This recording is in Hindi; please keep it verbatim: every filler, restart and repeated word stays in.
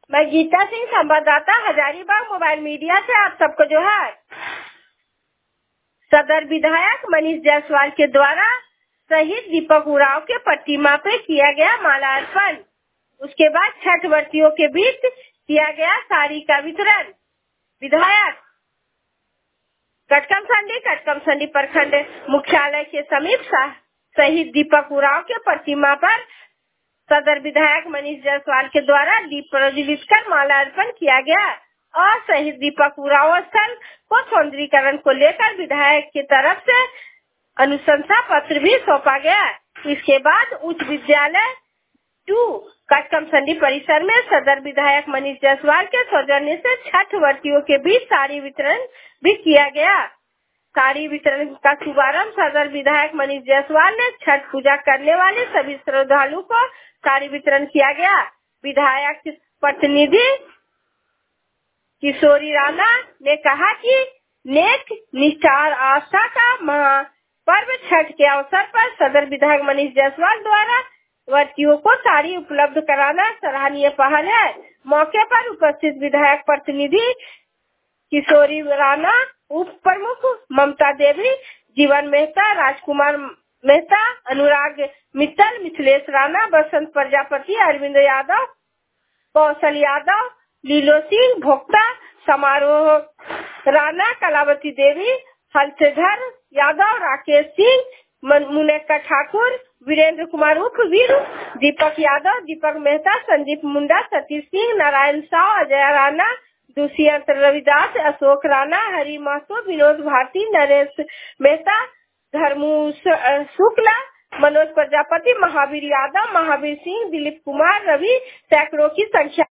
मैं गीता सिंह, संवाददाता हजारीबाग मोबाइल मीडिया से आप सबको जो है सदर विधायक मनीष जायसवाल के द्वारा शहीद दीपक उरांव के प्रतिमा पे किया गया मालार्पण। उसके बाद छठ व्रतियों के बीच किया गया साड़ी का वितरण। विधायक कटकमसंडी कटकमसंडी प्रखंड मुख्यालय के समीप शहीद दीपक उरांव के प्रतिमा पर सदर विधायक मनीष जायसवाल के द्वारा दीप प्रज्वलित कर मालार्पण किया गया और शहीद दीपक उरांव स्थल को सौंदर्यीकरण को लेकर विधायक की तरफ से अनुशंसा पत्र भी सौंपा गया। इसके बाद उच्च विद्यालय टू कटकमसंडी परिसर में सदर विधायक मनीष जायसवाल के सौजन्य से छठ व्रतियों के बीच साड़ी वितरण भी किया गया। साड़ी वितरण का शुभारंभ सदर विधायक मनीष जायसवाल ने छठ पूजा करने वाले सभी श्रद्धालुओं को साड़ी वितरण किया गया। विधायक प्रतिनिधि किशोरी राणा ने कहा कि नेक निष्ठा और आस्था का महापर्व छठ के अवसर पर सदर विधायक मनीष जायसवाल द्वारा व्रतियों को साड़ी उपलब्ध कराना सराहनीय पहल है। मौके पर उपस्थित विधायक प्रतिनिधि किशोरी राणा, उप प्रमुख ममता देवी, जीवन मेहता, राजकुमार मेहता, अनुराग मित्तल, मिथिलेश राणा, बसंत प्रजापति, अरविंद यादव, कौशल यादव, लीलो सिंह, भोक्ता समारोह राणा, कलावती देवी, हलचधर यादव, राकेश सिंह, मुनेका ठाकुर, वीरेंद्र कुमार उर्फ वीरू, दीपक यादव, दीपक मेहता, संदीप मुंडा, सतीश सिंह, नारायण साव, अजय राणा, दुष्यंत रविदास, अशोक राणा, हरि महतो, विनोद भारती, नरेश मेहता, धर्मू शुक्ला, मनोज प्रजापति, महावीर यादव, महावीर सिंह, दिलीप कुमार, रवि, सैकड़ों की संख्या